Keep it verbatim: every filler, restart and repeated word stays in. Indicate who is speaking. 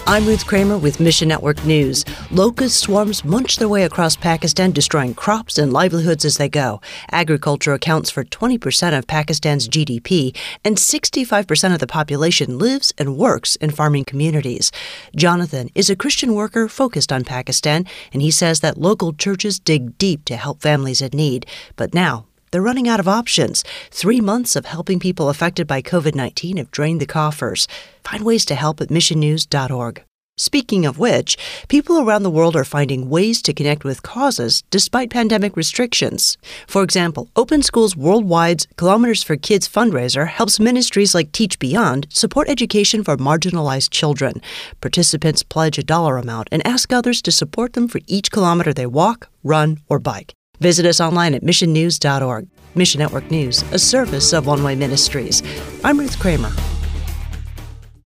Speaker 1: I'm Ruth Kramer with Mission Network News. Locust swarms munch their way across Pakistan, destroying crops and livelihoods as they go. Agriculture accounts for twenty percent of Pakistan's G D P, and sixty-five percent of the population lives and works in farming communities. Jonathan is a Christian worker focused on Pakistan, and he says that local churches dig deep to help families in need. But now, they're running out of options. Three months of helping people affected by covid nineteen have drained the coffers. Find ways to help at mission news dot org. Speaking of which, people around the world are finding ways to connect with causes despite pandemic restrictions. For example, Open Schools Worldwide's Kilometers for Kids fundraiser helps ministries like Teach Beyond support education for marginalized children. Participants pledge a dollar amount and ask others to support them for each kilometer they walk, run, or bike. Visit us online at mission news dot org. Mission Network News, a service of One Way Ministries. I'm Ruth Kramer.